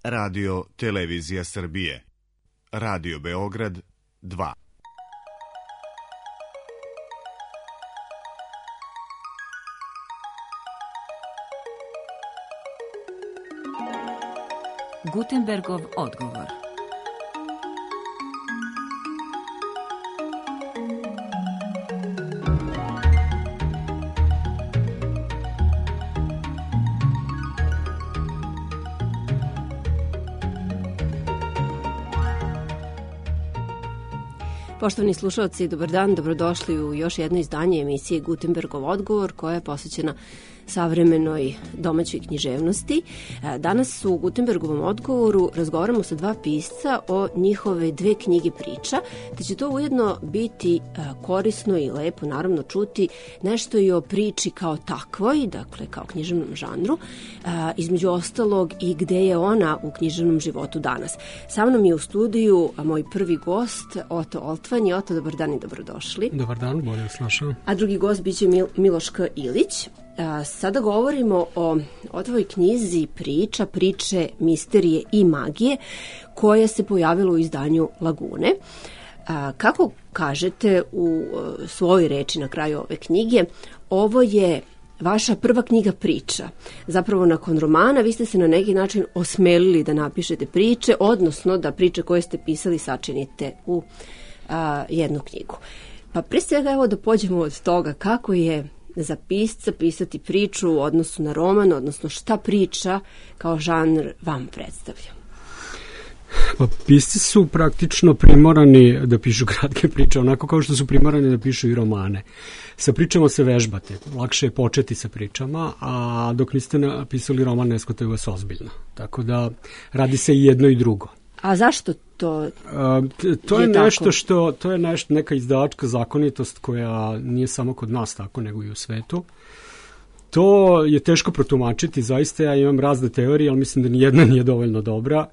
Radio Televizija Srbije. Radio Beograd 2. Gutenbergov odgovor. Poštovani slušalci, dobar dan, dobrodošli u još jedno izdanje emisije Gutenbergov odgovor, koja je posvećena savremenoj domaćoj književnosti. Danas u Gutenbergovom odgovoru razgovaramo sa dva pisca o njihove dve knjige priča, te će to ujedno biti korisno i lepo naravno čuti nešto i o priči kao takvoj, dakle kao književnom žanru, između ostalog i gde je ona u književnom životu danas. Sa mnom je u studiju moj prvi gost, Oto Oltvanj. Oto, dobar dan i dobrodošli. Dobar dan, bolje vas našao. A drugi gost biće Miloš K. Ilić. Sada govorimo o ovoj knjizi priča, priče, misterije i magije, koja se pojavila u izdanju Lagune. Kako kažete u svojoj reči na kraju ove knjige, ovo je vaša prva knjiga priča. Zapravo nakon romana vi ste se na neki način osmelili da napišete priče, odnosno da priče koje ste pisali sačinite u jednu knjigu. Pa pre svega evo da pođemo od toga kako je za pisca pisati priču u odnosu na roman, odnosno šta priča kao žanr vam predstavlja? Pa pisci su praktično primorani da pišu kratke priče, onako kao što su primorani da pišu i romane. Sa pričama se vežbate, lakše je početi sa pričama, a dok niste napisali roman ne shvataju vas ozbiljno. Tako da radi se i jedno i drugo. A zašto to to je nešto što, to je neka izdavačka zakonitost koja nije samo kod nas tako, nego i u svetu. To je teško protumačiti, zaista ja imam razne teorije, ali mislim da nijedna nije dovoljno dobra.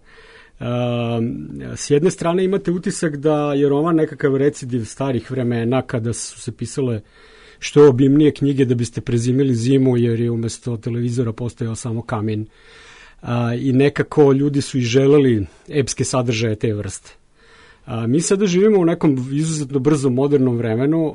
S jedne strane imate utisak da je roman nekakav recidiv starih vremena kada su se pisale što obimnije knjige da biste prezimili zimu, jer je umesto televizora postojao samo kamin. I nekako ljudi su i želeli epske sadržaje te vrste. Mi sada živimo u nekom izuzetno brzom modernom vremenu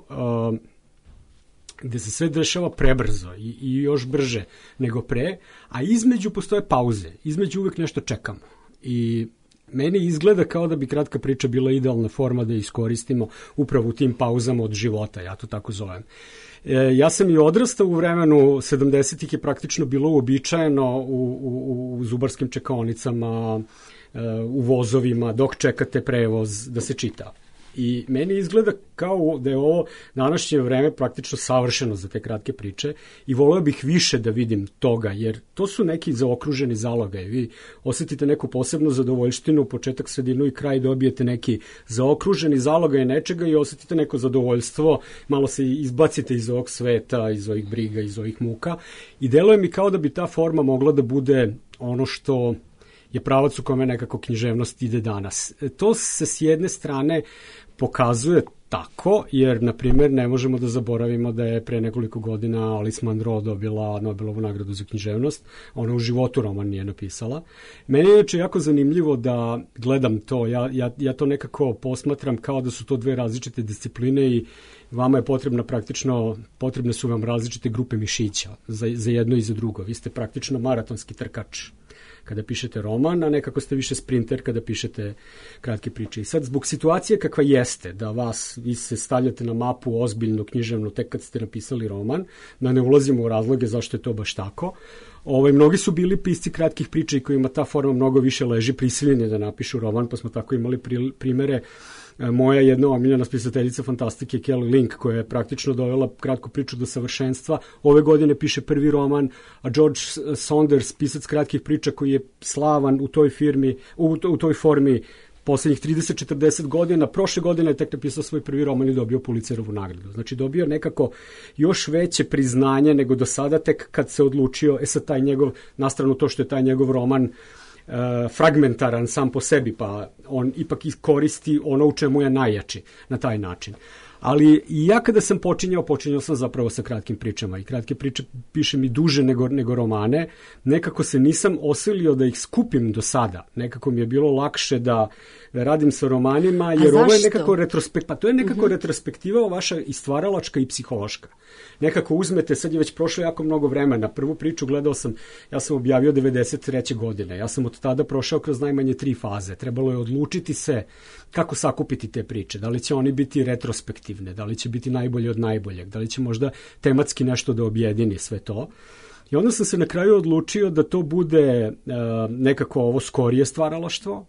gde se sve dešava prebrzo i još brže nego pre, a između postoje pauze, između uvek nešto čekamo. I meni izgleda kao da bi kratka priča bila idealna forma da iskoristimo upravo u tim pauzama od života, ja to tako zovem. Ja sam i odrastao u vremenu, 70-ih je praktično bilo uobičajeno u zubarskim čekaonicama, u vozovima, dok čekate prevoz da se čita. I meni izgleda kao da je ovo današnje vreme praktično savršeno za te kratke priče i voleo bih više da vidim toga, jer to su neki zaokruženi zalogaj. Vi osetite neku posebnu zadovoljštinu, početak, sredinu i kraj, dobijete neki zaokruženi zalogaj nečega i osetite neko zadovoljstvo, malo se izbacite iz ovog sveta, iz ovih briga, iz ovih muka i deluje mi kao da bi ta forma mogla da bude ono što je pravac u kome nekako književnost ide danas. To se s jedne strane pokazuje tako, jer, na primjer, ne možemo da zaboravimo da je pre nekoliko godina Alice Munro dobila Nobelovu nagradu za književnost. Ona u životu roman nije napisala. Meni je jako zanimljivo da gledam to. Ja to nekako posmatram kao da su to dve različite discipline i vama je potrebne su vam različite grupe mišića za jedno i za drugo. Vi ste praktično maratonski trkač kada pišete roman, a nekako ste više sprinter kada pišete kratke priče. I sad, zbog situacije kakva jeste, da vi se stavljate na mapu ozbiljno književno tek kad ste napisali roman, da ne ulazimo u razloge zašto je to baš tako. Mnogi su bili pisci kratkih priča i kojima ta forma mnogo više leži, prisiljeni da napišu roman, pa smo tako imali primere. Moja jedna omiljena spisateljica fantastike, Kelly Link, koja je praktično dovela kratku priču do savršenstva. Ove godine piše prvi roman, a George Saunders, pisac kratkih priča koji je slavan u toj formi poslednjih 30-40 godina, prošle godine je tek napisao svoj prvi roman i dobio Pulitzerovu nagradu. Znači dobio nekako još veće priznanje nego do sada, tek kad se odlučio, sad taj njegov, nastranu to što je taj njegov roman fragmentaran sam po sebi, pa on ipak koristi ono u čemu je najjači na taj način. Ali i ja kada sam počinjao sam zapravo sa kratkim pričama i kratke priče pišem i duže nego romane. Nekako se nisam osilio da ih skupim do sada. Nekako mi je bilo lakše da radim sa romanima, jer ovo je nekako to je nekako retrospektiva vaša i stvaralačka i psihološka. Nekako uzmete, sad je već prošlo jako mnogo vremena. Prvu priču ja sam objavio 93. godine. Ja sam od tada prošao kroz najmanje 3 faze. Trebalo je odlučiti se kako sakupiti te priče. Da li će oni biti retrospektivne, da li će biti najbolje od najboljeg, da li će možda tematski nešto da objedini sve to. I onda sam se na kraju odlučio da to bude nekako ovo skorije stvaralaštvo,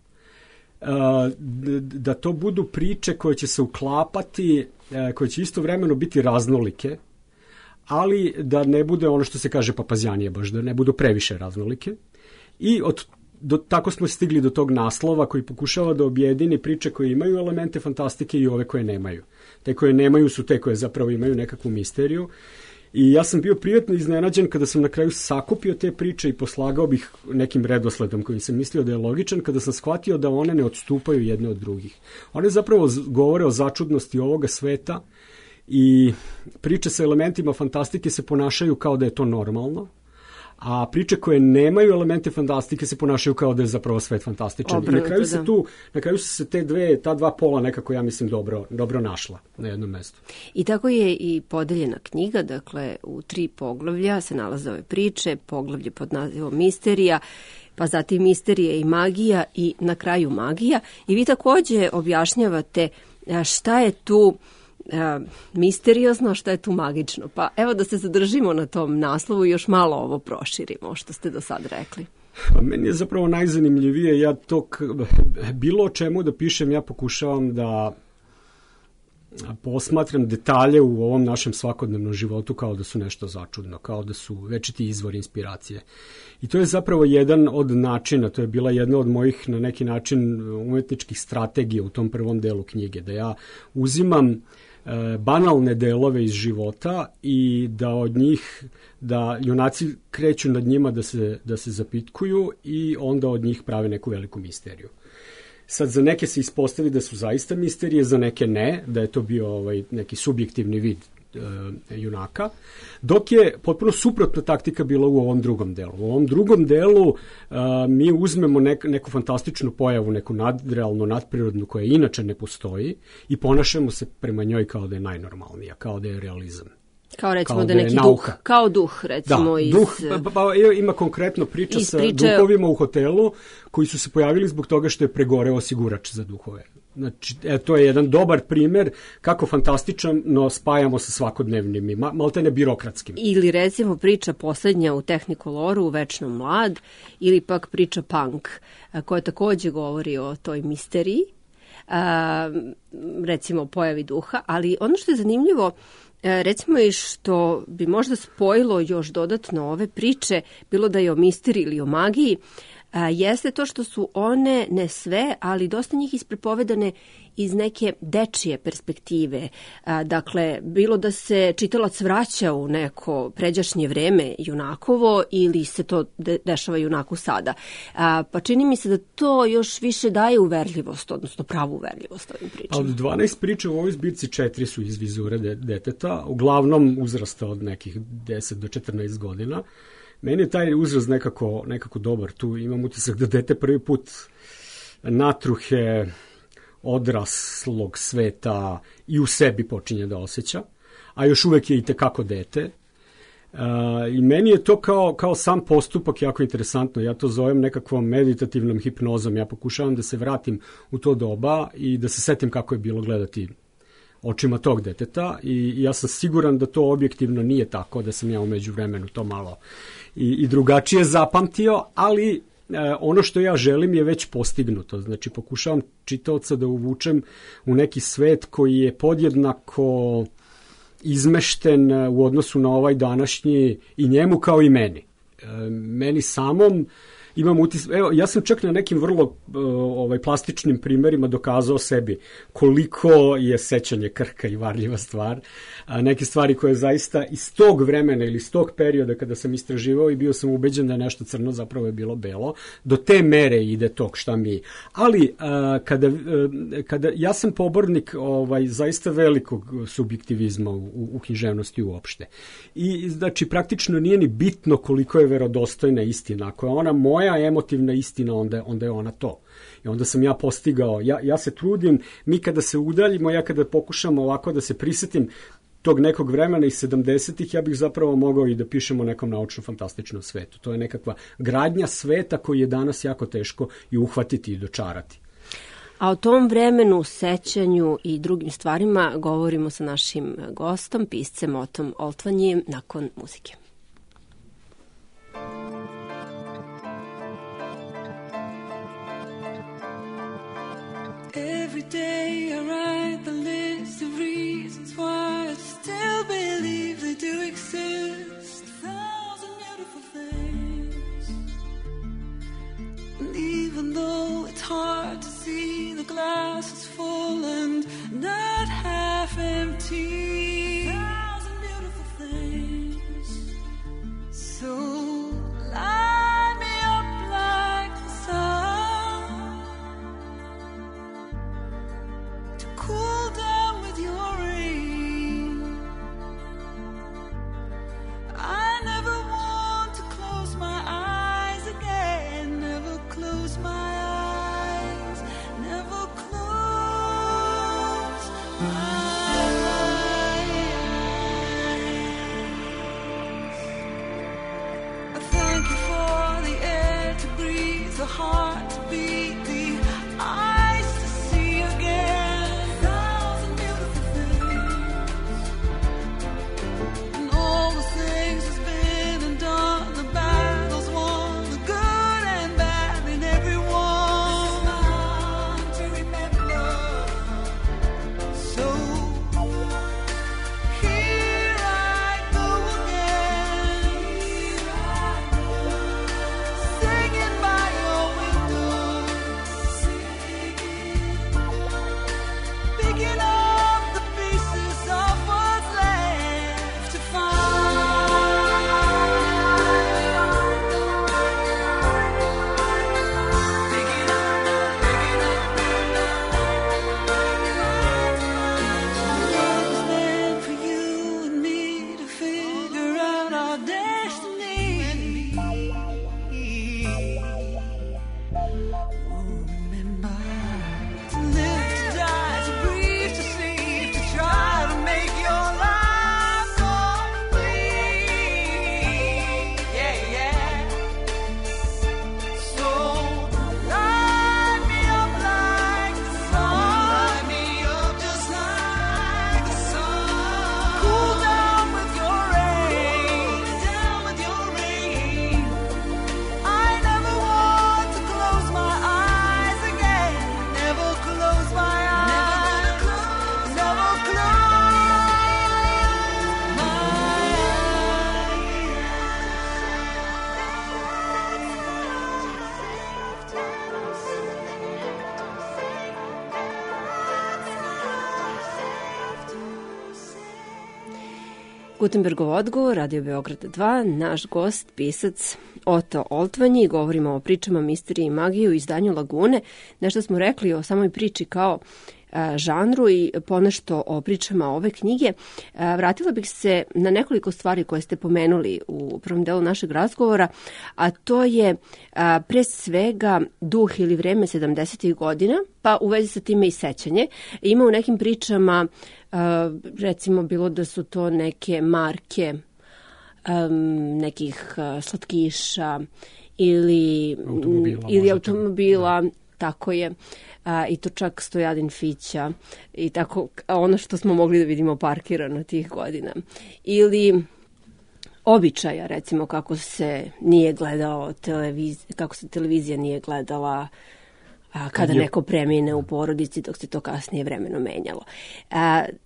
da to budu priče koje će se uklapati, koje će istovremeno biti raznolike, ali da ne bude ono što se kaže papazjanije, baš da ne budu previše raznolike. I tako smo stigli do tog naslova koji pokušava da objedini priče koje imaju elemente fantastike i ove koje nemaju. Te koje nemaju su te koje zapravo imaju nekakvu misteriju. I ja sam bio prijatno iznenađen kada sam na kraju sakupio te priče i poslagao bih nekim redosledom kojim sam mislio da je logičan, kada sam shvatio da one ne odstupaju jedne od drugih. One zapravo govore o začudnosti ovoga sveta i priče sa elementima fantastike se ponašaju kao da je to normalno, a priče koje nemaju elemente fantastike se ponašaju kao da je zapravo svet fantastičan. I na kraju su se ta dva pola nekako, ja mislim, dobro našla na jednom mestu. I tako je i podeljena knjiga, dakle u 3 poglavlja se nalaze ove priče, poglavlje pod nazivom Misterija, pa zatim Misterije i magija i na kraju magija. I vi takođe objašnjavate šta je tu misteriozno, šta je tu magično. Pa evo da se zadržimo na tom naslovu i još malo ovo proširimo, što ste do sad rekli. Meni je zapravo najzanimljivije, ja to bilo o čemu da pišem, ja pokušavam da posmatram detalje u ovom našem svakodnevnom životu kao da su nešto začudno, kao da su večiti izvor inspiracije. I to je zapravo jedan od načina, to je bila jedna od mojih na neki način umetničkih strategija u tom prvom delu knjige, da ja uzimam banalne delove iz života i da od njih, da junaci kreću nad njima da se zapitkuju i onda od njih prave neku veliku misteriju. Sad, za neke se ispostavi da su zaista misterije, za neke ne, da je to bio neki subjektivni vid junaka, dok je potpuno suprotna taktika bila u ovom drugom delu. U ovom drugom delu mi uzmemo neku fantastičnu pojavu, neku nadrealno, nadprirodnu koja inače ne postoji i ponašamo se prema njoj kao da je najnormalnija, kao da je realizam. Kao recimo da je neki duh, kao duh recimo. Da, duh, ima konkretno priča sa duhovima u hotelu koji su se pojavili zbog toga što je pregoreo osigurač za duhove. Znači, to je jedan dobar primer kako fantastično spajamo sa svakodnevnim i maltene birokratskim. Ili recimo priča poslednja u Tehnikoloru, Večno mlad, ili pak priča Punk, koja takođe govori o toj misteriji, recimo pojavi duha, ali ono što je zanimljivo, recimo i što bi možda spojilo još dodatno ove priče, bilo da je o misteriji ili o magiji, jeste to što su one, ne sve, ali dosta njih isprepovedane iz neke dečije perspektive. Dakle, bilo da se čitalac vraća u neko pređašnje vreme junakovo ili se to dešava junaku sada. Pa čini mi se da to još više daje uverljivost, odnosno pravu uverljivost ovim pričama. Od 12 priča u ovoj zbirci 4 su iz vizure deteta, uglavnom uzrasta od nekih 10 do 14 godina. Meni je taj uzrast nekako dobar. Tu imam utisak da dete prvi put natruhe odraslog sveta i u sebi počinje da osjeća, a još uvek je i tekako dete. I meni je to kao sam postupak jako interesantno. Ja to zovem nekakvom meditativnom hipnozom. Ja pokušavam da se vratim u to doba i da se setim kako je bilo gledati očima tog deteta i ja sam siguran da to objektivno nije tako, da sam ja umeđu vremenu to malo i drugačije zapamtio, ali ono što ja želim je već postignuto. Znači, pokušavam čitaoca da uvučem u neki svet koji je podjednako izmešten u odnosu na ovaj današnji i njemu kao i meni. Meni samom, imam utisak, evo, ja sam čak na nekim vrlo plastičnim primerima dokazao sebi koliko je sećanje krhka i varljiva stvar. Neke stvari koje zaista iz tog vremena ili iz tog perioda kada sam istraživao i bio sam ubeđen da je nešto crno, zapravo je bilo belo. Do te mere ide tog šta mi. Ali kada ja sam pobornik zaista velikog subjektivizma u književnosti uopšte. I znači praktično nije ni bitno koliko je verodostojna istina. Ako je ona moja emotivna istina, onda je ona to. I onda sam ja postigao, ja se trudim, mi kada se udaljimo, ja kada pokušam ovako da se prisetim tog nekog vremena iz 70-ih, ja bih zapravo mogao i da pišemo o nekom naučno-fantastičnom svetu. To je nekakva gradnja sveta koji je danas jako teško i uhvatiti i dočarati. A o tom vremenu, sećanju i drugim stvarima govorimo sa našim gostom, piscem Otom Oltvanjijem, nakon muzike. Every day I write the list of reasons why I still believe they do exist. 1,000 beautiful things. And even though it's hard to see, the glass is full and not half empty. 1,000 beautiful things. So light me up like the sun, to cool down with your rain. I never want to close my eyes again. Never close my eyes. Never close my eyes. I thank you for the air to breathe, the heart to beat, the eyes to see again. 1,000 beautiful things. And all the things that's been and done, the battles won, the good and bad in everyone. To remember. So here I go again, singing by your window, picking up the pieces of what's left to meant for you and me to figure out our destiny. Remember to live, to die, to breathe, to sleep, to try to make your life complete. Yeah, yeah. So light me up like the sun. Light me up just like the sun. Cool down with your rain. Down with your rain. I never want to close my eyes again. Never close my eyes. Never close my Gutenbergov odgovor, Radio Beograd 2, naš gost, pisac Oto Oltvanji. Govorimo o pričama, misteriji i magiji u izdanju Lagune. Nešto smo rekli o samoj priči kao žanru i ponešto o pričama ove knjige. Vratila bih se na nekoliko stvari koje ste pomenuli u prvom delu našeg razgovora, a to je pre svega duh ili vreme 70. godina, pa u vezi sa time i sećanje. Ima u nekim pričama, recimo bilo da su to neke marke nekih slatkiša ili automobila, tako je, i to čak Stojadin Fića i tako, ono što smo mogli da vidimo parkirano tih godina. Ili običaja, recimo kako se nije gledao kako se televizija nije gledala kada neko premine u porodici, dok se to kasnije vremeno menjalo.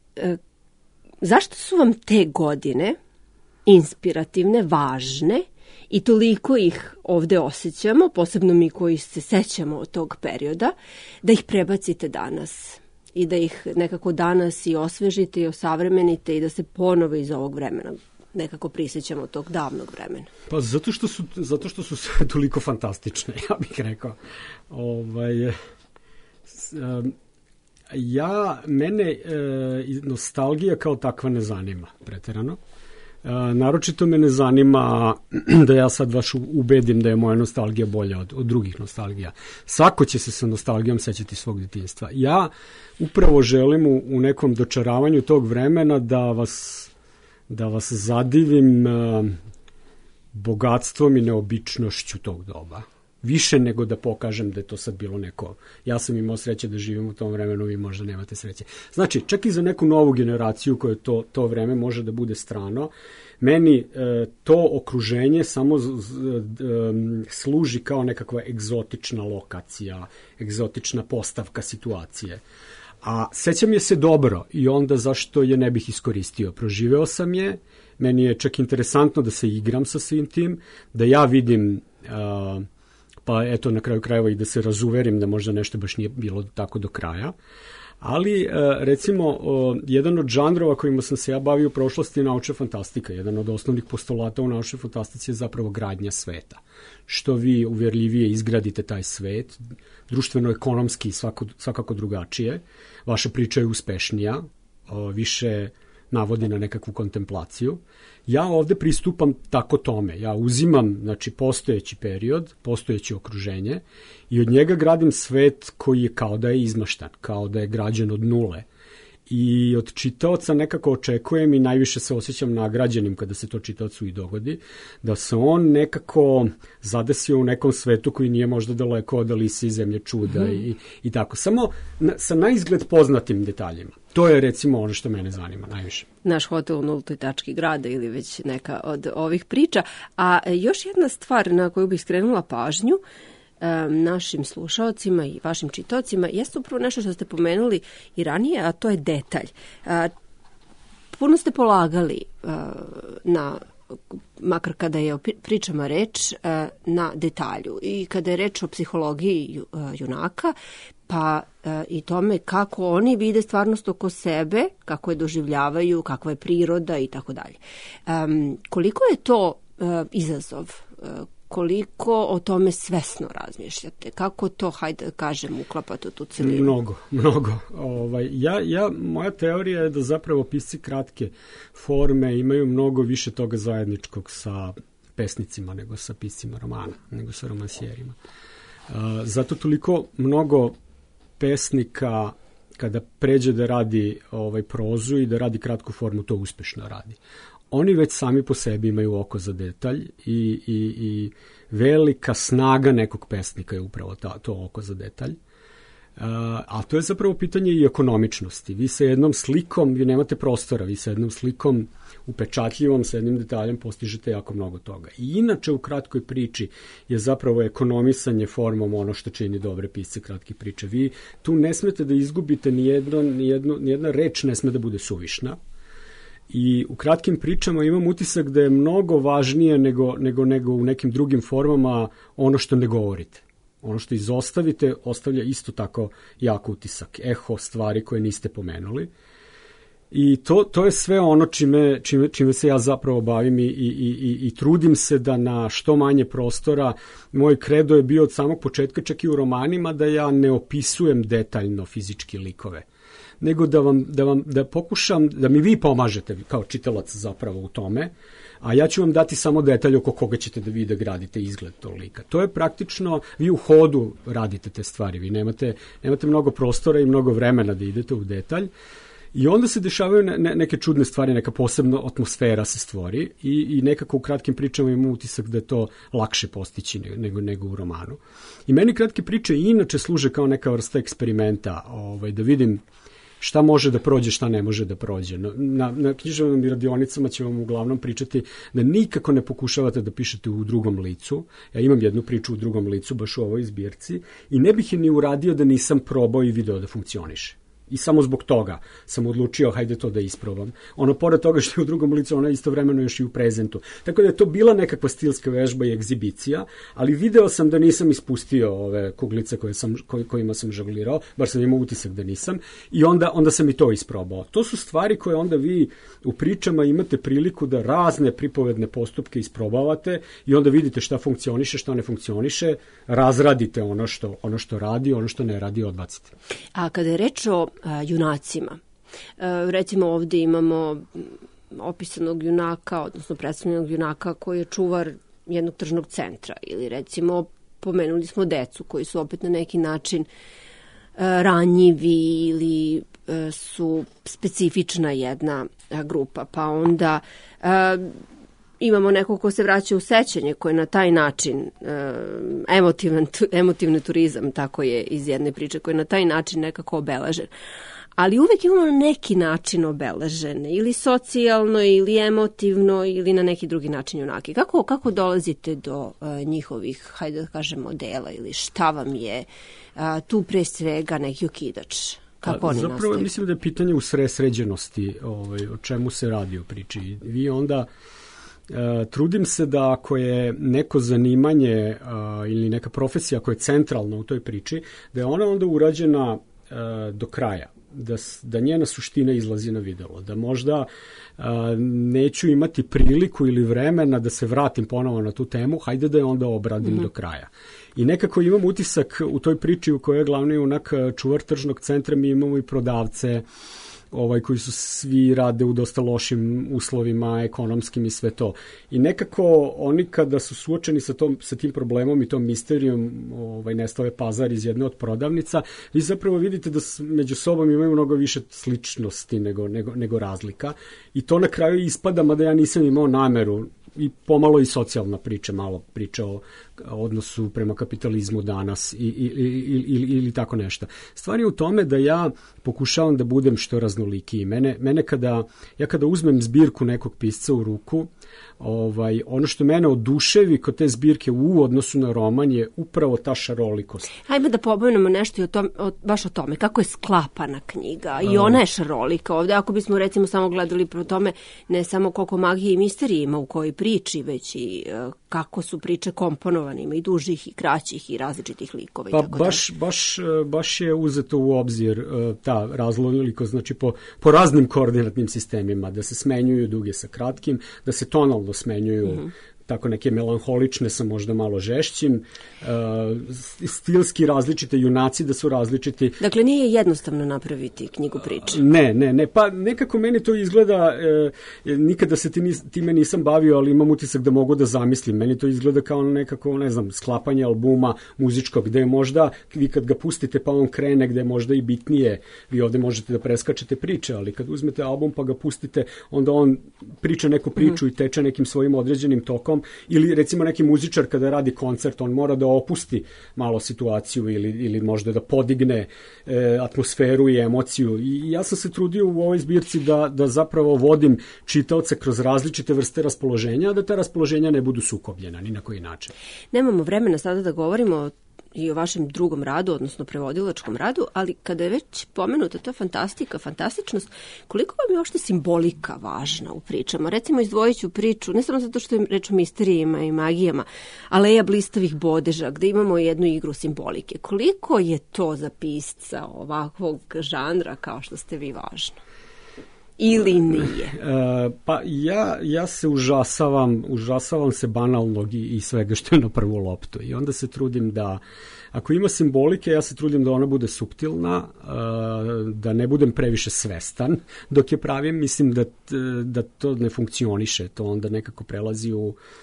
Zašto su vam te godine inspirativne, važne i toliko ih ovde osjećamo, posebno mi koji se sećamo od tog perioda, da ih prebacite danas i da ih nekako danas i osvežite i osavremenite i da se ponovo iz ovog vremena nekako prisjećamo tog davnog vremena. Pa zato što su sve toliko fantastične, ja bih rekao. Mene nostalgija kao takva ne zanima preterano. Naročito me ne zanima da ja sad baš ubedim da je moja nostalgija bolja od drugih nostalgija. Svako će se sa nostalgijom sećati svog djetinjstva. Ja upravo želim u nekom dočaravanju tog vremena da vas zadivim bogatstvom i neobičnošću tog doba. Više nego da pokažem da je to sad bilo neko. Ja sam imao sreće da živim u tom vremenu, vi možda nemate sreće. Znači, čak i za neku novu generaciju koje to vreme može da bude strano, meni to okruženje samo služi kao nekakva egzotična lokacija, egzotična postavka situacije. A sećam je se dobro i onda zašto je ne bih iskoristio. Proživeo sam je, meni je čak interesantno da se igram sa svim tim, da ja vidim... pa eto na kraju krajeva i da se razuverim da možda nešto baš nije bilo tako do kraja. Ali recimo jedan od žanrova kojima sam se ja bavio u prošlosti je naučna fantastika. Jedan od osnovnih postulata u naučnoj fantastici je zapravo gradnja sveta. Što vi uvjerljivije izgradite taj svet, društveno-ekonomski svakako drugačije, vaša priča je uspešnija, više navodi na nekakvu kontemplaciju. Ja ovde pristupam tako tome. Ja uzimam, znači, postojeći period, postojeće okruženje i od njega gradim svet koji je kao da je izmaštan, kao da je građen od nule. I od čitaoca nekako očekujem i najviše se osjećam nagrađenim kada se to čitaocu i dogodi, da se on nekako zadesio u nekom svetu koji nije možda daleko od Alise i Zemlje čuda i tako. Samo sa naizgled poznatim detaljima. To je recimo ono što mene zanima najviše. Naš hotel u nultoj tački grada ili već neka od ovih priča. A još jedna stvar na koju bih skrenula pažnju našim slušaocima i vašim čitaocima jeste upravo nešto što ste pomenuli i ranije, a to je detalj. Puno ste polagali na, makar kada je o pričama reč, na detalju i kada je reč o psihologiji junaka, pa i tome kako oni vide stvarnost oko sebe, kako je doživljavaju, kakva je priroda i tako dalje. Koliko je to izazov? Koliko o tome svesno razmišljate? Kako to, hajde da kažem, uklapate u tu celinu? Mnogo. Moja teorija je da zapravo pisci kratke forme imaju mnogo više toga zajedničkog sa pesnicima nego sa piscima romana, nego sa romansijerima. Zato toliko mnogo pesnika kada pređe da radi prozu i da radi kratku formu, to uspešno radi. Oni već sami po sebi imaju oko za detalj i velika snaga nekog pesnika je upravo to oko za detalj. A to je zapravo pitanje i ekonomičnosti. Vi sa jednom slikom, vi nemate prostora, vi sa jednom slikom upečatljivom, sa jednim detaljem postižete jako mnogo toga. I inače u kratkoj priči je zapravo ekonomisanje formom ono što čini dobre pisce kratke priče. Vi tu ne smete da izgubite nijedna reč ne sme da bude suvišna. I u kratkim pričama imam utisak da je mnogo važnije nego u nekim drugim formama ono što ne govorite. Ono što izostavite ostavlja isto tako jak utisak, eho stvari koje niste pomenuli. I to je sve ono čime se ja zapravo bavim i trudim se da na što manje prostora, moj kredo je bio od samog početka čak i u romanima da ja ne opisujem detaljno fizički likove, nego da pokušam, da mi vi pomažete kao čitalac zapravo u tome, a ja ću vam dati samo detalj oko koga ćete da vi da gradite izgled tog lika. To je praktično, vi u hodu radite te stvari, vi nemate mnogo prostora i mnogo vremena da idete u detalj i onda se dešavaju neke čudne stvari, neka posebna atmosfera se stvori i nekako u kratkim pričama imam utisak da je to lakše postići nego u romanu. I meni kratke priče inače služe kao neka vrsta eksperimenta, da vidim šta može da prođe, šta ne može da prođe. Na književnim radionicama ću vam uglavnom pričati da nikako ne pokušavate da pišete u drugom licu. Ja imam jednu priču u drugom licu, baš u ovoj zbirci, i ne bih je ni uradio da nisam probao i video da funkcioniše. I samo zbog toga sam odlučio, hajde to da isprobam. Ono, pored toga što je u drugom licu, ona je istovremeno još i u prezentu. Tako da je to bila nekakva stilska vežba i egzibicija, ali video sam da nisam ispustio ove kuglice kojima sam žonglirao, bar sam imao utisak da nisam, i onda sam i to isprobao. To su stvari koje onda vi u pričama imate priliku da razne pripovedne postupke isprobavate i onda vidite šta funkcioniše, šta ne funkcioniše, razradite ono što radi, ono što ne radi, odbacite. A kada je reč o junacima, recimo ovdje imamo opisanog junaka, odnosno predstavljenog junaka koji je čuvar jednog tržnog centra, ili recimo pomenuli smo decu koji su opet na neki način ranjivi ili su specifična jedna grupa, pa onda imamo nekog ko se vraća u sećanje, koji je na taj način emotivni turizam, tako je iz jedne priče, koji je na taj način nekako obeležen. Ali uvek imamo na neki način obeležene, ili socijalno, ili emotivno, ili na neki drugi način junaki. Kako dolazite do njihovih, hajde da kažemo, dela, ili šta vam je tu pre svega neki okidač? Kako oni zapravo nastaju? Mislim da je pitanje u sređenosti, o čemu se radi u priči. Vi onda trudim se da ako je neko zanimanje ili neka profesija koja je centralna u toj priči, da je ona onda urađena do kraja. Da njena suština izlazi na videlo, da možda neću imati priliku ili vremena da se vratim ponovo na tu temu, hajde da je onda obradim do kraja. I nekako imam utisak u toj priči u kojoj je glavni junak čuvar tržnog centra, mi imamo i prodavce koji su svi rade u dosta lošim uslovima, ekonomskim i sve to. I nekako oni kada su suočeni sa tim problemom i tom misterijom, nestao pazar iz jedne od prodavnica, vi zapravo vidite da među sobom imaju mnogo više sličnosti nego razlika. I to na kraju ispada, mada ja nisam imao nameru, i pomalo i socijalna priča, malo priča o odnosu prema kapitalizmu danas ili tako nešto. Stvar je u tome da ja pokušavam da budem što raznolikiji. Mene kada uzmem zbirku nekog pisca u ruku, ono što mene oduševi kod te zbirke u odnosu na roman je upravo ta šarolikost. Hajde da pomenemo nešto baš o tome, kako je sklapana knjiga i ona je šarolika. Ovdje ako bismo recimo samo gledali po tome ne samo koliko magije i misterije ima u kojoj priči, već i kako su priče komponovane, ima i dužih i kraćih i različitih likova. I tako baš je uzeto u obzir ta raznolikost, znači po raznim koordinatnim sistemima, da se smenjuju duge sa kratkim, da se tonalno smenjuju tako neke melanholične sa možda malo žešćim, stilski različite junaci da su različiti. Dakle, nije jednostavno napraviti knjigu priče. Ne, pa nekako meni to izgleda, nikada se time nisam bavio, ali imam utisak da mogu da zamislim. Meni to izgleda kao nekako, ne znam, sklapanje albuma muzičkog, gde je možda, vi kad ga pustite pa on krene, gde je možda i bitnije, vi ovde možete da preskačete priče, ali kad uzmete album pa ga pustite, onda on priča neku priču i teče nekim svojim određenim tokom. Ili recimo neki muzičar kada radi koncert, on mora da opusti malo situaciju ili možda da podigne atmosferu i emociju. I ja sam se trudio u ovoj zbirci da zapravo vodim čitaoce kroz različite vrste raspoloženja, a da ta raspoloženja ne budu sukobljena ni na koji način. Nemamo vremena sada da govorimo i o vašem drugom radu, odnosno prevodilačkom radu, ali kada je već pomenuta ta fantastičnost, koliko vam je uopšte simbolika važna u pričama? Recimo, izdvojit ću priču, ne samo zato što je reč o misterijima i magijama, Aleja blistavih bodeža, gde imamo jednu igru simbolike. Koliko je to za pisca ovakvog žanra kao što ste vi važno? Ili nije? Pa ja se užasavam se banalnog i svega što je na prvu loptu. I onda se trudim da, ako ima simbolike, ja se trudim da ona bude suptilna, da ne budem previše svestan dok je pravim. Mislim da to ne funkcioniše, to onda nekako prelazi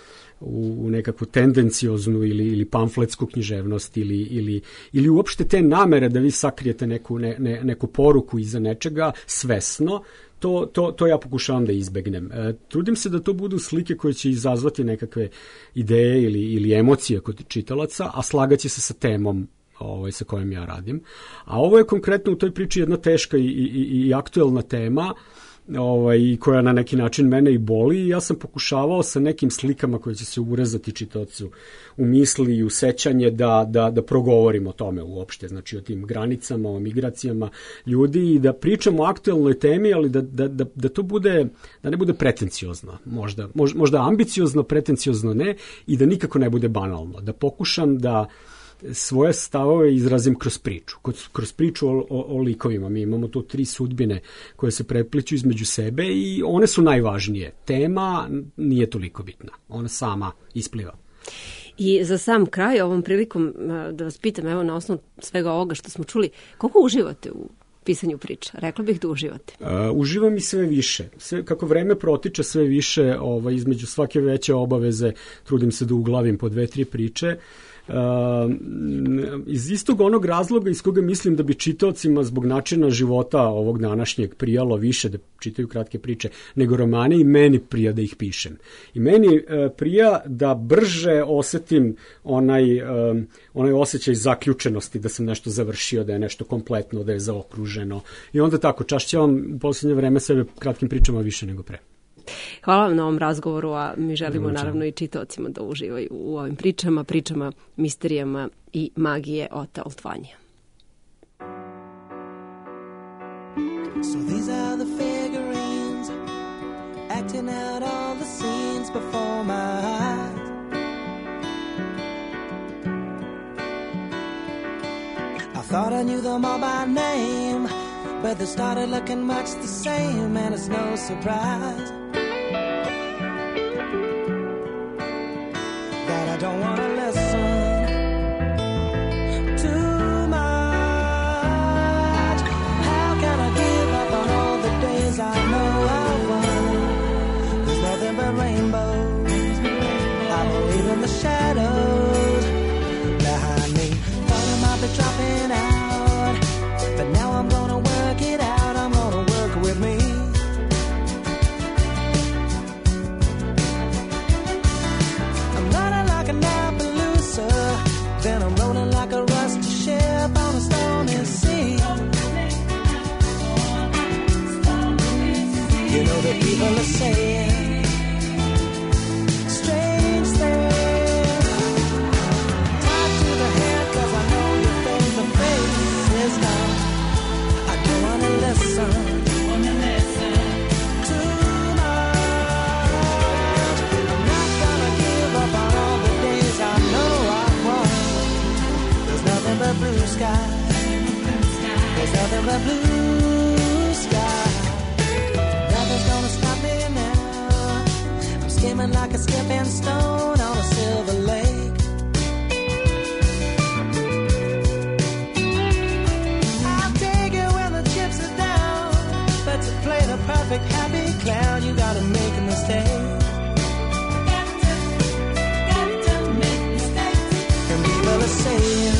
u nekakvu tendencioznu ili pamfletsku književnost ili uopšte te namere da vi sakrijete neku poruku iza nečega svesno. To ja pokušavam da izbegnem. Trudim se da to budu slike koje će izazvati nekakve ideje ili emocije kod čitalaca, a slagaće se sa temom sa kojom ja radim. A ovo je konkretno u toj priči jedna teška i aktuelna tema, koja na neki način mene i boli, i ja sam pokušavao sa nekim slikama koje će se urezati čitaocu u misli i u sećanje da progovorim o tome uopšte, znači o tim granicama, o migracijama ljudi i da pričam o aktuelnoj temi, ali da to bude, da ne bude pretenciozno, možda ambiciozno, pretenciozno ne, i da nikako ne bude banalno, da pokušam da svoje stavove izrazim kroz priču o likovima. Mi imamo tu 3 sudbine koje se prepliću između sebe i one su najvažnije. Tema nije toliko bitna. Ona sama ispliva. I za sam kraj, ovom prilikom da vas pitam, evo na osnovu svega ovoga što smo čuli, koliko uživate u pisanju priča? Rekla bih da uživate. Uživam i sve više. Kako vreme protiče, sve više između svake veće obaveze trudim se da uglavim po 2-3 priče. Iz istog onog razloga iz koga mislim da bi čitaocima zbog načina života ovog današnjeg prijalo više da čitaju kratke priče nego romane, i meni prija da ih pišem. I meni prija da brže osetim onaj osjećaj zaključenosti, da sam nešto završio, da je nešto kompletno, da je zaokruženo. I onda tako, čašćavam u posljednje vreme sebe kratkim pričama više nego pre. Hvala vam na ovom razgovoru, a mi želimo naravno i čitaocima da uživaju u ovim pričama, misterijama i magije Ota Oltvanja. So these are the figurines acting out all the scenes before my eyes. I thought I knew them all by name, but they started looking much the same, and it's no surprise that I don't want to listen too much. How can I give up on all the days I know I've won? There's nothing but rainbows. I believe in the shadows behind me. Thought I might be dropping out, but now I'm gonna work it out. I'm gonna work with me. I'm running like an Appaloosa, then I'm rolling like a rusty ship on a stormy sea. You know the people are saying strange things. Tied to the head 'cause I know your face, the face is down. I don't wanna listen too much. I'm not gonna give up on all the days I know I've won. There's nothing but blue sky. There's nothing but blue sky. Nothing's gonna stop me now. I'm skimming like a skipping stone on a silver lake. I'll take it when the chips are down, but to play the perfect happy clown, you gotta make a mistake. Got to make mistakes. And people are saying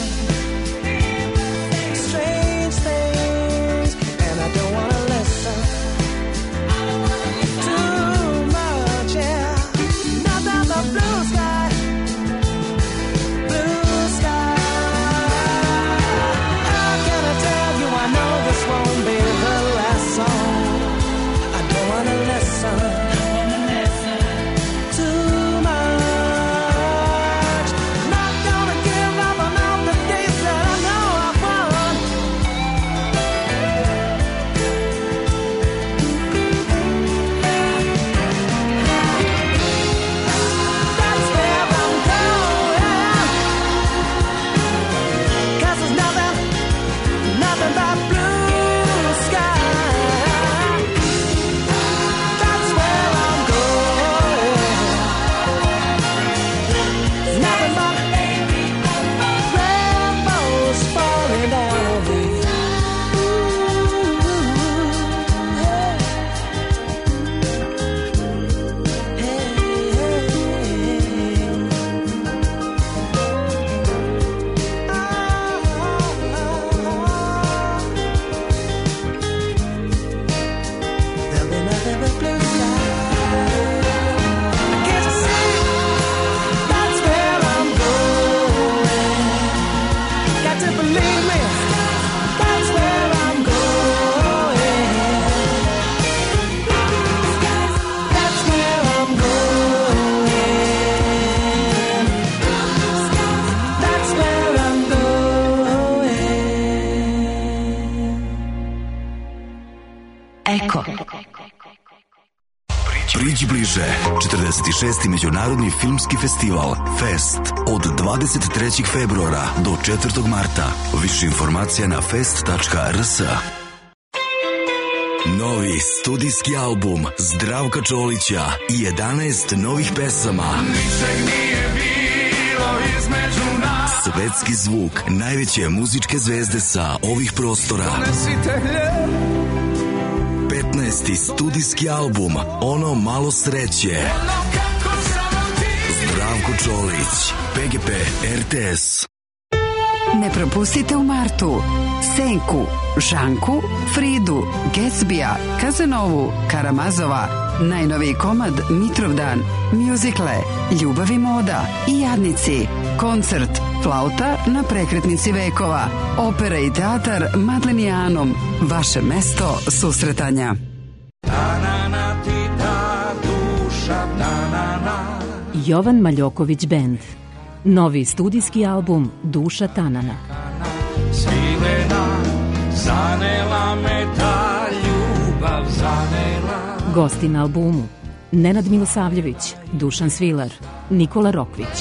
strange things, and I don't wanna listen too much. Yeah, nothing but blue sky. Priđi bliže, 46. Međunarodni filmski festival Fest od 23. februara do 4. marta. Više informacija na fest.rs. Novi studijski album Zdravka Čolića i 11 novih pesama. Ničeg nije bilo između nas. Svetski zvuk najveće muzičke zvezde sa ovih prostora. Donesite hljeb. 15. studijski album Ono malo sreće. Ono kako samo ti. Zdravko Čolić, PGP RTS. Ne propustite u martu Senku, Žanku, Fridu, Gatsbija, Kazanovu, Karamazova, najnoviji komad Mitrovdan, mjuzikle, Ljubav i moda i Jadnici, koncert Flauta na prekretnici vekova, opera i teatar Madlenijanom, vaše mesto susretanja. Jovan Maljoković Band. Novi studijski album Duša Tanana. Svilena, zanela me ta ljubav, zanela. Gosti na albumu Nenad Milosavljević, Dušan Svilar, Nikola Rokvić.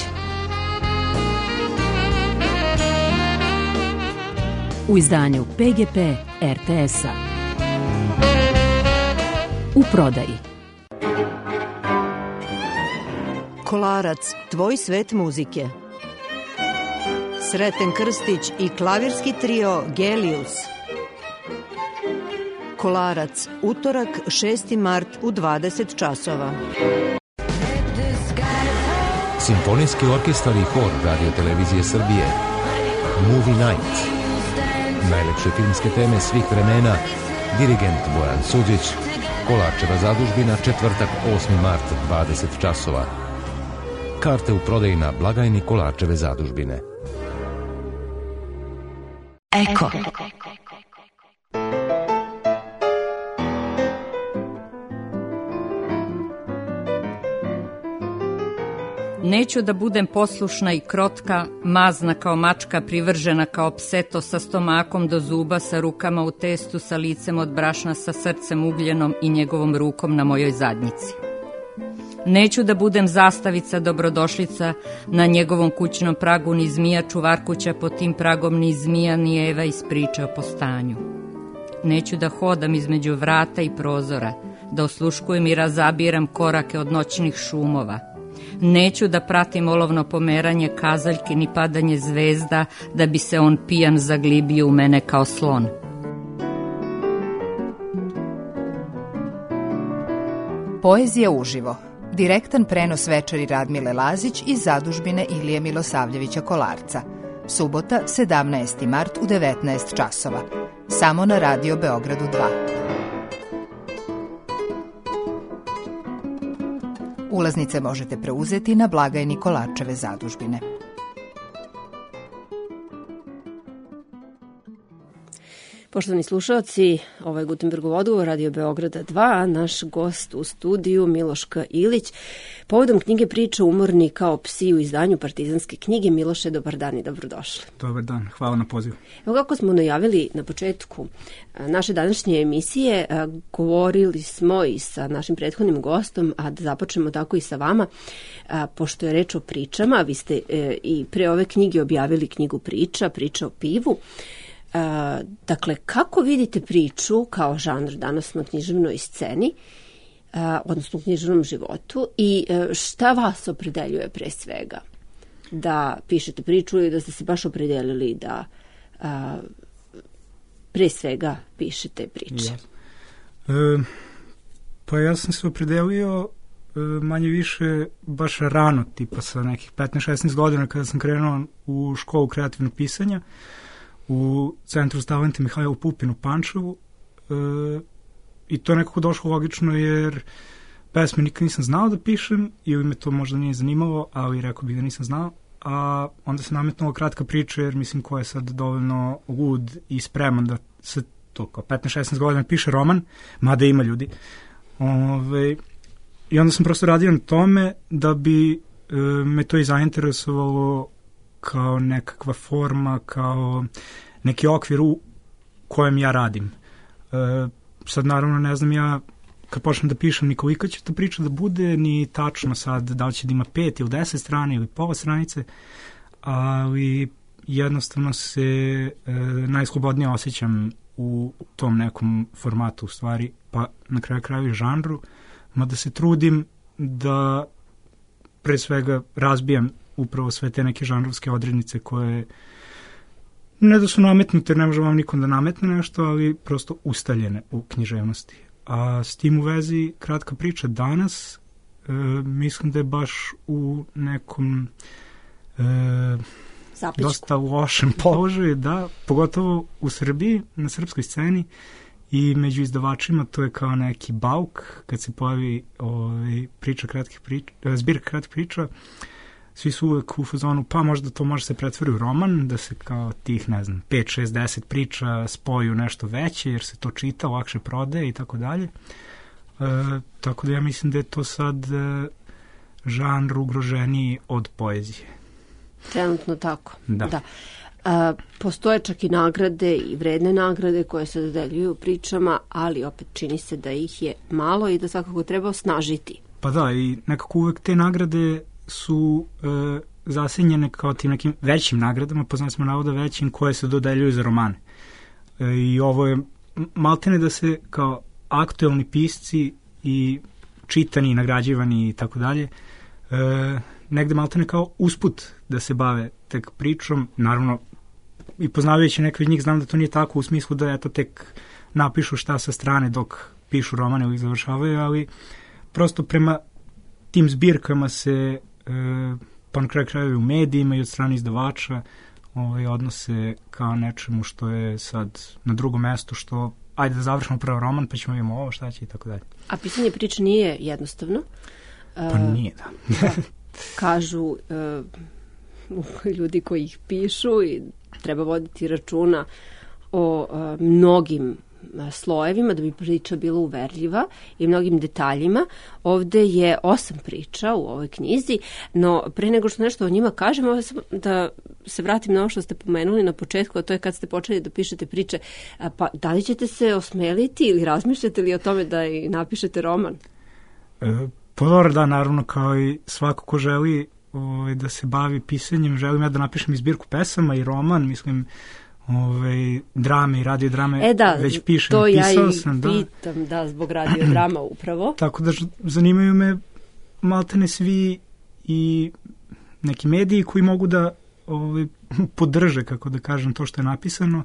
U izdanju PGP RTS-a. U prodaji. Kolarac, tvoj svet muzike. Sreten Krstić i klavirski trio Gelius. Kolarac, utorak 6. mart u 20 časova. Simfonijski orkestar i hor Radio Televizije Srbije. Movie Night. Najlepše filmske teme svih vremena. Dirigent Bojan Suđić. Kolarčeva zadužbina, četvrtak 8. mart 20 časova. Karte u prodaji na blagajni Kolarčeve zadužbine. Eko. Neću da budem poslušna i krotka, mazna kao mačka, privržena kao pseto, sa stomakom do zuba, sa rukama u testu, sa licem od brašna, sa srcem ugljenom i njegovom rukom na mojoj zadnjici. Neću da budem zastavica, dobrodošlica na njegovom kućnom pragu, ni zmija čuvarkuća pod tim pragom, ni zmija, ni Eva iz priče o postanju. Neću da hodam između vrata i prozora, da osluškujem i razabiram korake od noćnih šumova. Neću da pratim olovno pomeranje kazaljke ni padanje zvezda, da bi se on pijan zaglibio u mene kao slon. Poezija uživo. Direktan prenos večeri Radmile Lazić iz zadužbine Ilije Milosavljevića Kolarca. Subota, 17. mart u 19 časova. Samo na Radio Beogradu 2. Ulaznice možete preuzeti na blagajni Kolarčeve zadužbine. Poštovani slušalci, ovo je Gutenbergov odgovor, Radio Beograda 2, a naš gost u studiju Miloš K. Ilić. Povodom knjige Priča umorni kao psi u izdanju Partizanske knjige. Miloše, dobar dan i dobrodošli. Dobar dan, hvala na pozivu. Evo, kako smo najavili na početku naše današnje emisije, govorili smo i sa našim prethodnim gostom, a da započnemo tako i sa vama, pošto je reč o pričama. Vi ste i pre ove knjige objavili knjigu Priča o pivu. Dakle, kako vidite priču kao žanr danas na književnoj sceni, odnosno u književnom životu, i šta vas opredeljuje pre svega da pišete priču i da ste se baš opredelili da pre svega pišete priče? Pa ja sam se opredelio manje više baš rano, tipa sa nekih 15-16 godina kada sam krenuo u školu kreativnog pisanja u Centru za talente Mihajlo Pupin u Pančevu, i to je nekako došlo logično jer pesme nikad nisam znao da pišem ili me to možda nije zanimalo, ali rekao bih da nisam znao, a onda se nametnula kratka priča jer mislim ko je sad dovoljno lud i spreman da se to kao 15-16 godina piše roman, mada ima ljudi. I onda sam prosto radio na tome da bi me to i zainteresovalo kao nekakva forma, kao neki okvir u kojem ja radim. Sad naravno ne znam ja kad počnem da pišem, ni kolika će ta priča da bude, ni tačno sad da li će da ima 5 ili 10 strane ili pola stranice, ali jednostavno se najslobodnije osjećam u tom nekom formatu u stvari, pa na kraju kraju i žanru, mada se trudim da pre svega razbijam upravo sve te neke žanrovske odrednice koje ne da su nametnute, ne može vam nikom da nametne nešto, ali prosto ustaljene u književnosti. A s tim u vezi kratka priča danas, mislim da je baš u nekom dosta lošem položaju, da, pogotovo u Srbiji, na srpskoj sceni i među izdavačima to je kao neki bauk, kad se pojavi zbirka kratkih priča, svi su uvek u fazonu, pa možda to može se pretvori u roman, da se kao tih, ne znam, 5, 6, 10 priča spoju nešto veće, jer se to čita, lakše prodaje i tako dalje. Tako da ja mislim da je to sad žanr ugroženiji od poezije. Trenutno tako. Da. Postoje čak i nagrade i vredne nagrade koje se dodeljuju pričama, ali opet čini se da ih je malo i da svakako treba osnažiti. Pa da, i nekako uvek te nagrade su zasenjene kao tim nekim većim nagradama, poznali navoda većim, koje se dodeljuju za romane. I ovo je maltene da se kao aktuelni pisci i čitani, nagrađivani i tako dalje, negde maltene kao usput da se bave tek pričom, naravno i poznavajući neke od njih znam da to nije tako u smislu da eto tek napišu šta sa strane dok pišu romane ili završavaju, ali prosto prema tim zbirkama se pa na kraju kraju u medijima i od strane izdavača odnose kao nečemu što je sad na drugom mestu, što ajde da završimo prvo roman pa ćemo vidimo ovo šta će i tako dalje. A pisanje priče nije jednostavno? Pa nije, da. Kažu ljudi koji ih pišu i treba voditi računa o mnogim slojevima da bi priča bila uverljiva i mnogim detaljima. Ovde je 8 priča u ovoj knjizi, no pre nego što nešto o njima kažem, ovo sam da se vratim na ovo što ste pomenuli na početku, a to je kad ste počeli da pišete priče, pa da li ćete se osmeliti ili razmišljate li o tome da i napišete roman? Pa dobro, da, naravno, kao i svako ko želi da se bavi pisanjem, želim ja da napišem i zbirku pesama i roman, mislim, drame i radiodrame, već pišem i pisao sam. To ja i pitam, da, zbog radiodrama upravo. Tako da zanimaju me maltene svi i neki mediji koji mogu da podrže, kako da kažem, to što je napisano,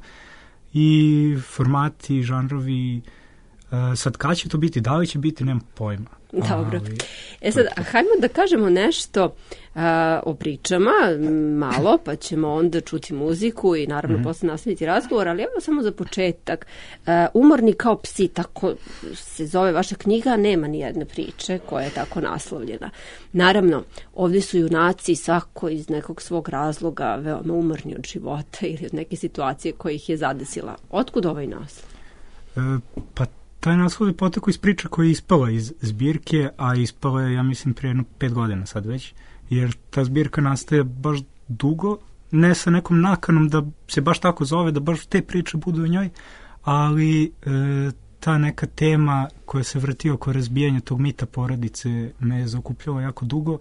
i formati, žanrovi. Sad kada će to biti, da li će biti, nemam pojma. Dobro. Sad, hajmo da kažemo nešto o pričama, malo, pa ćemo onda čuti muziku i naravno posle nastaviti razgovor, ali evo samo za početak. Umorni kao psi, tako se zove vaša knjiga, nema ni jedne priče koja je tako naslovljena. Naravno, ovdje su junaci svako iz nekog svog razloga veoma umorni od života ili od neke situacije koja ih je zadesila. Otkud ovaj naslov? Pa taj naslov je potekao iz priča koja je ispala iz zbirke, a ispala je, ja mislim, prije 5 godina sad već, jer ta zbirka nastaje baš dugo, ne sa nekom nakanom da se baš tako zove, da baš te priče budu u njoj, ali ta neka tema koja se vrti oko razbijanja tog mita porodice me je zaokupljala jako dugo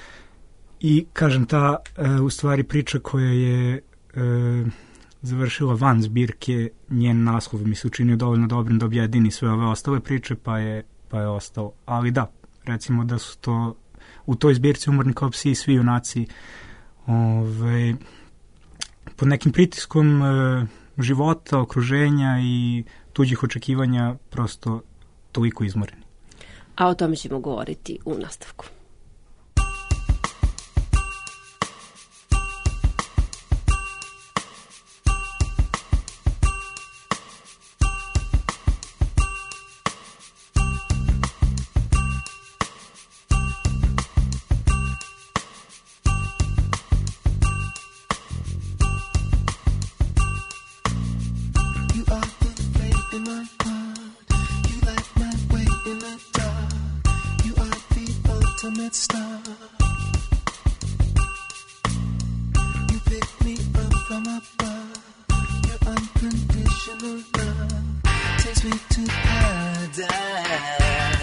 i, kažem, ta u stvari priča koja je završila van zbirke, njen naslov mi se učinio dovoljno dobrim da objedini sve ove ostale priče, pa je ostalo. Ali da, recimo da su to u toj zbirci Umorni kao psi svi junaci pod nekim pritiskom života, okruženja i tuđih očekivanja prosto toliko izmoreni. A o tome ćemo govoriti u nastavku. Star. You pick me up from above. Your unconditional love takes me to paradise.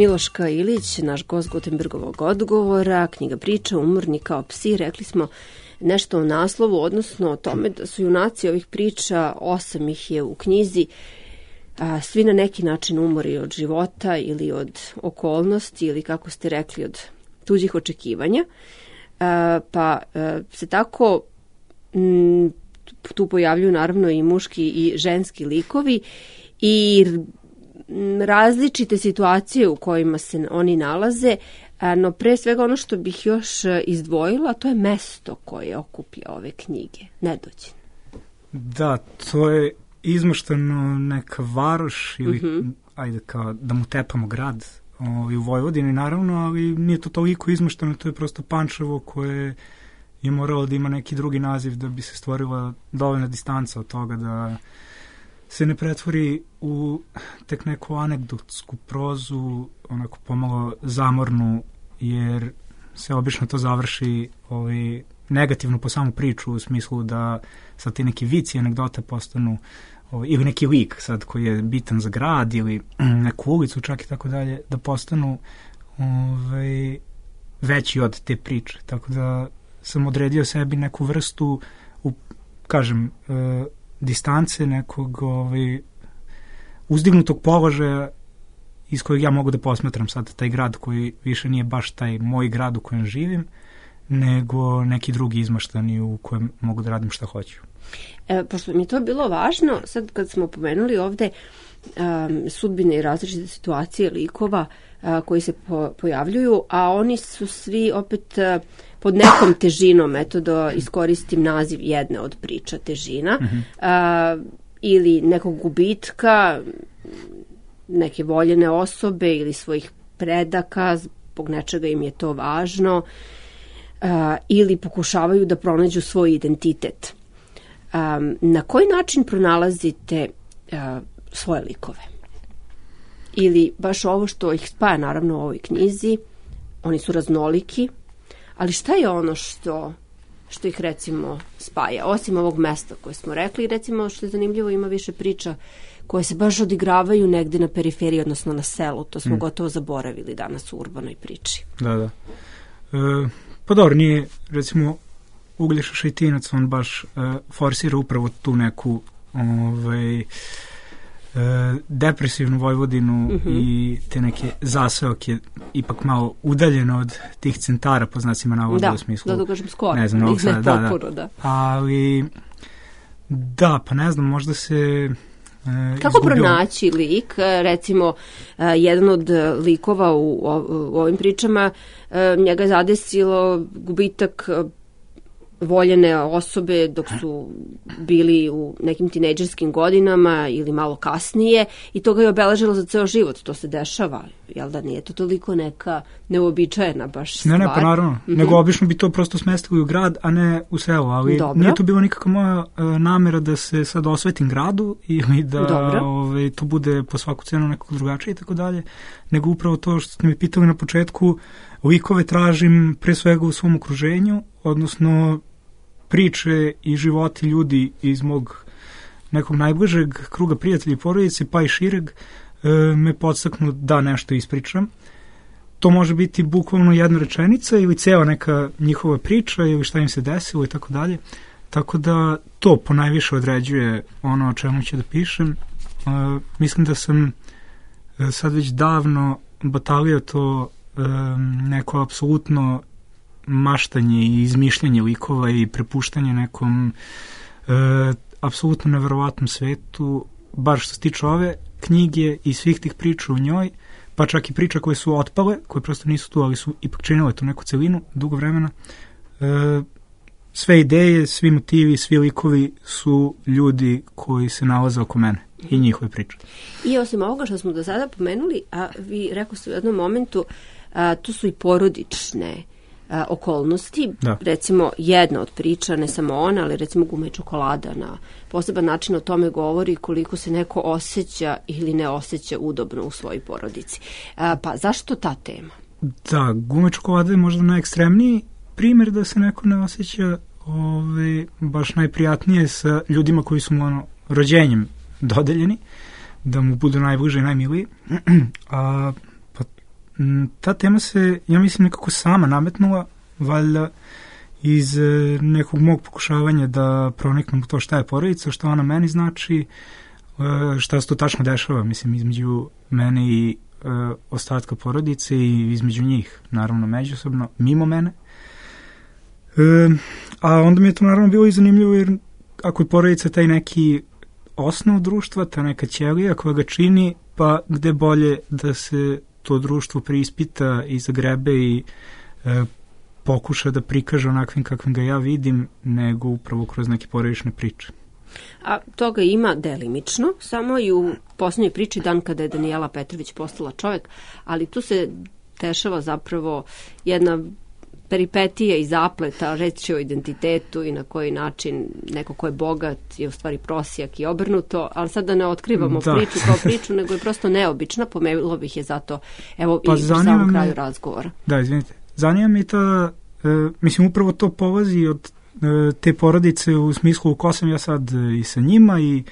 Miloška Ilić, naš gost Gutenbergovog odgovora, knjiga priča Umorni kao psi. Rekli smo nešto o naslovu, odnosno o tome da su junaci ovih priča, 8 ih je u knjizi, svi na neki način umori od života ili od okolnosti ili, kako ste rekli, od tuđih očekivanja. Pa se tako tu pojavljuju naravno i muški i ženski likovi i različite situacije u kojima se oni nalaze, no pre svega ono što bih još izdvojila, to je mesto koje okuplja ove knjige, Nedođin. Da, to je izmašteno neka varoš ili ajde kao da mu tepamo grad u Vojvodini naravno, ali nije to toliko izmašteno, to je prosto Pančevo koje je moralo da ima neki drugi naziv da bi se stvorila dovoljna distanca od toga da se ne pretvori u tek neku anegdotsku prozu, onako pomalo zamornu, jer se obično to završi negativno po samu priču, u smislu da sad ti neki vici, anegdote postanu ili neki lik sad koji je bitan za grad ili neku ulicu čak i tako dalje, da postanu veći od te priče. Tako da sam odredio sebi neku vrstu, kažem, distance, nekog uzdignutog položaja iz kojeg ja mogu da posmatram sad taj grad koji više nije baš taj moj grad u kojem živim, nego neki drugi izmaštani u kojem mogu da radim šta hoću. Pošto mi je to bilo važno, sad kad smo pomenuli ovde sudbine i različite situacije likova koji se pojavljuju, a oni su svi opet pod nekom težinom, eto da iskoristim naziv jedne od priča, težina, ili nekog gubitka, neke voljene osobe ili svojih predaka, zbog nečega im je to važno, ili pokušavaju da pronađu svoj identitet. Na koji način pronalazite svoje likove? Ili baš ovo što ih spaja naravno u ovoj knjizi, oni su raznoliki, ali šta je ono što ih recimo spaja? Osim ovog mesta koje smo rekli, recimo što je zanimljivo, ima više priča koje se baš odigravaju negde na periferiji, odnosno na selu. To smo gotovo zaboravili danas u urbanoj priči. Da. Pa dobro, nije, recimo, Uglješa Šajtinac, on baš forsira upravo tu neku depresivnu Vojvodinu i te neke zaseoke ipak malo udaljeno od tih centara, po znacima navoda, u smislu. Da kažem skoro. Ne znam, da. Ali, da, pa ne znam, možda se kako pronaći lik? Recimo, jedan od likova u ovim pričama, njega je zadesilo gubitak voljene osobe dok su bili u nekim tinejdžerskim godinama ili malo kasnije i to ga je obeležilo za ceo život. To se dešava, jel da nije to toliko neka neuobičajena baš stvar? Ne, pa naravno. Nego obično bi to prosto smestili u grad, a ne u selo, ali nije to bilo nikakva moja namera da se sad osvetim gradu ili da to bude po svaku cenu nekog drugačije i tako dalje, nego upravo to što ste mi pitali na početku, likove tražim pre svega u svom okruženju, odnosno priče i životi ljudi iz mog nekog najbližeg kruga prijatelja i porodice, pa i šireg, me podstaknu da nešto ispričam. To može biti bukvalno jedna rečenica ili cela neka njihova priča ili šta im se desilo i tako dalje. Tako da to ponajviše određuje ono o čemu ću da pišem. Mislim da sam sad već davno batalio to neko apsolutno maštanje i izmišljanje likova i prepuštanje nekom apsolutno neverovatnom svetu, bar što se tiče ove knjige i svih tih priča u njoj, pa čak i priča koje su otpale, koje prosto nisu tu, ali su ipak činile tu neku celinu dugo vremena. Sve ideje, svi motivi, svi likovi su ljudi koji se nalaze oko mene i njihove priče. I osim ovoga što smo do sada pomenuli, a vi rekao ste u jednom momentu, tu su i porodične okolnosti. Da. Recimo, jedna od priča, ne samo ona, ali recimo Guma i čokolada na poseban način o tome govori koliko se neko osjeća ili ne osjeća udobno u svojoj porodici. Pa zašto ta tema? Da, Guma i čokolada je možda najekstremniji primjer da se neko ne osjeća baš najprijatnije sa ljudima koji su mu rođenjem dodeljeni, da mu budu najbliže i najmiliji. Pa ta tema se, ja mislim, nekako sama nametnula, valjda iz nekog mog pokušavanja da proniknem u to šta je porodica, šta ona meni znači, šta se to tačno dešava, mislim, između mene i ostatka porodice i između njih, naravno međusobno, mimo mene. A onda mi je to naravno bilo i zanimljivo, jer ako je porodica taj neki osnov društva, ta neka ćelija koja ga čini, pa gde bolje da se to društvo preispita i zagrebe i pokuša da prikaže onakvim kakvim ga ja vidim, nego upravo kroz neke porodične priče. A toga ima delimično, samo i u posljednjoj priči Dan kada je Danijela Petrović postala čovek, ali tu se dešava zapravo jedna peripetija i zapleta reći o identitetu i na koji način neko ko je bogat je u stvari prosjak i obrnuto, ali sad da ne otkrivamo priču kao priču, nego je prosto neobična, pomenula bih je zato, evo pa i u samom kraju razgovora. Da, izvinite. Zanima mi ta, mislim, upravo to polazi od te porodice u smislu ko sam ja sad i sa njima i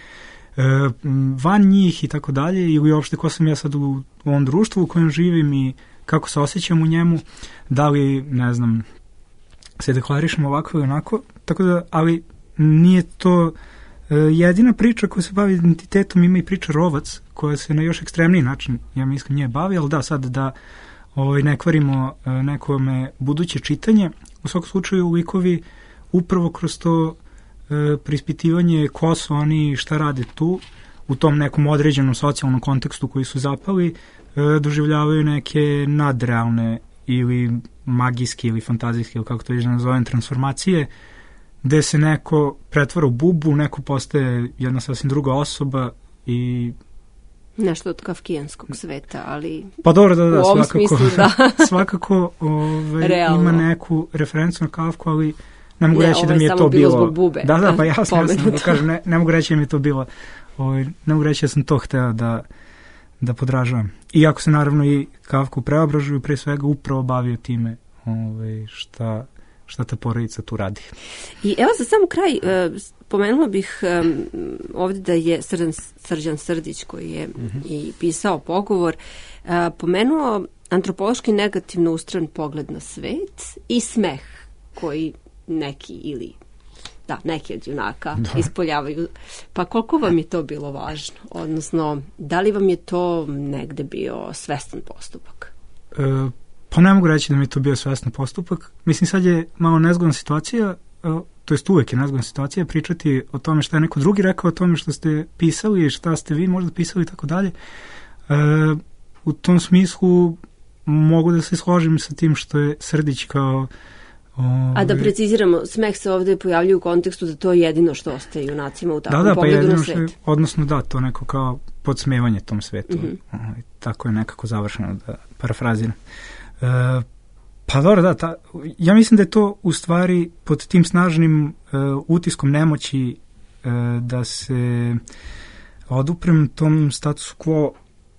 van njih i tako dalje, ili uopšte ko sam ja sad u ovom društvu u kojem živim i kako se osjećam u njemu, da li, ne znam, se deklarišem ovako ili onako, tako da, ali nije to jedina priča koja se bavi identitetom, ima i priča Rovac, koja se na još ekstremniji način, ja mislim, nje bavi, ali da, sad da ne kvarimo nekome buduće čitanje, u svakom slučaju likovi upravo kroz to preispitivanje ko su oni, šta rade tu, u tom nekom određenom socijalnom kontekstu koji su zapali, doživljavaju neke nadrealne ili magijske ili fantazijske ili kako to je da nazovem transformacije, gde se neko pretvara u bubu, neko postaje jedna sasvim druga osoba i nešto od kafkijanskog sveta, ali pa dobro, da, u ovom svakako, smislu da. Svakako ima neku referencu na Kafku, ali ne mogu reći da mi je to bilo zbog bube. Da, pa jasno, kažem, ne mogu reći da mi je to bilo, ne mogu reći da sam to hteo da podražavam. Iako se naravno i Kafku preobražuju, pre svega upravo bavio time šta ta porodica tu radi. I evo za sam kraj, pomenula bih ovdje da je Srđan Srdić, koji je i pisao Pogovor, pomenuo antropološki negativno ustrojen pogled na svet i smeh koji neki od junaka ispoljavaju. Pa koliko vam je to bilo važno? Odnosno, da li vam je to negde bio svestan postupak? Pa ne mogu reći da mi je to bio svestan postupak. Mislim, sad je malo nezgodna situacija, to jest uvek je nezgodna situacija, pričati o tome šta je neko drugi rekao, o tome što ste pisali i šta ste vi možda pisali i tako dalje. U tom smislu mogu da se složim sa tim što je Srdić kao A da preciziramo, smeh se ovdje pojavljuje u kontekstu da to je jedino što ostaje junacima u takvom pogledu na svet. Odnosno da, to neko kao podsmevanje tom svetu. Tako je nekako završeno, da parafraziram. Pa dobro, da, ja mislim da je to u stvari pod tim snažnim utiskom nemoći da se oduprem tom statusu quo,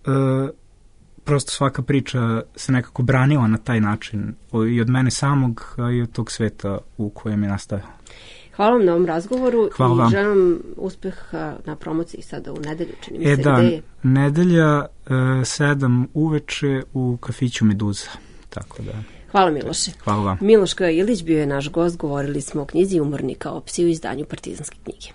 prosto svaka priča se nekako branila na taj način i od mene samog, a i od tog sveta u kojem je nastavio. Hvala vam na ovom razgovoru. Hvala vam. I želim uspeh na promociji sada u nedelju, čini mi se. Da, nedelja 7 uveče u kafiću Meduza. Tako da. Hvala Miloše. Hvala vam. Miloš K. Ilić bio je naš gost, govorili smo o knjizi Umornika o psi u izdanju Partizanske knjige.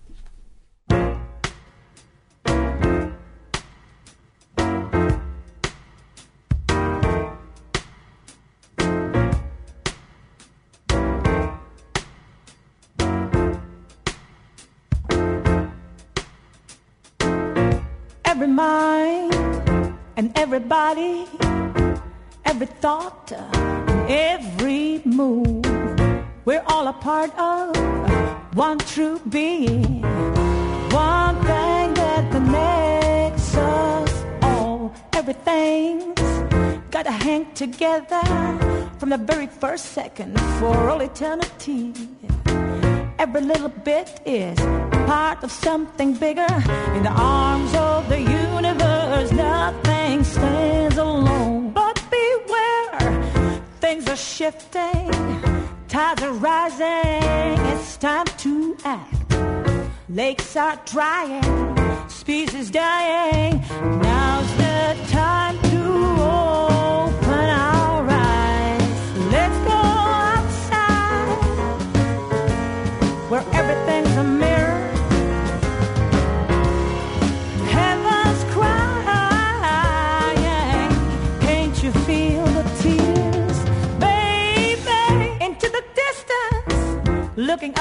Every mind and everybody, every thought, every move, we're all a part of one true being, one thing that connects us all. Everything's gotta hang together from the very first second for all eternity. Every little bit is part of something bigger. In the arms of the universe, nothing stands alone. But beware, things are shifting, tides are rising. It's time to act. Lakes are drying, species dying. Now's the time to open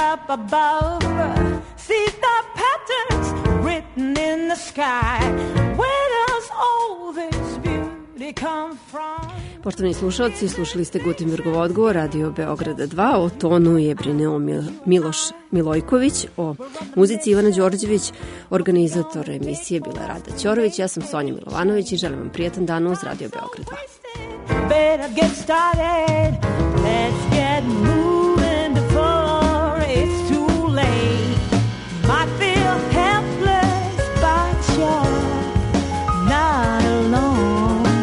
up above. See the patterns written in the sky. Where does all this beauty come from? Poštovani slušalci, slušali ste Gutenbergov odgovor, Radio Beograda 2, o tonu je brineo Miloš Milojković, o muzici Ivana Đorđević, organizator emisije bila Rada Ćorović, ja sam Sonja Milovanović i želim vam prijatan dan uz Radio Beograd 2. Better get started, let's get moving before it's too late. Might feel helpless, but you're not alone.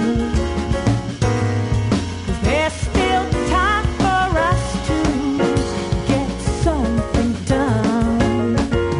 There's still time for us to get something done.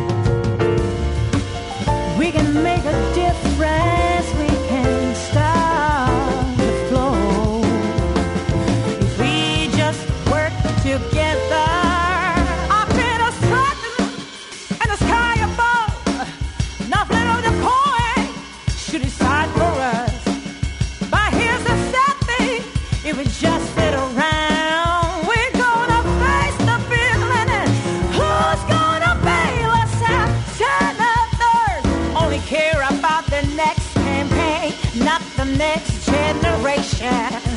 We can make a difference, we can start the flow. If we just work together, I've been a certain and the sky above. Nothing of the point should decide for us. But here's the sad thing, if we just sit around, we're gonna face the feeling, and who's gonna bail us out? Senators only care about the next campaign, not the next generation.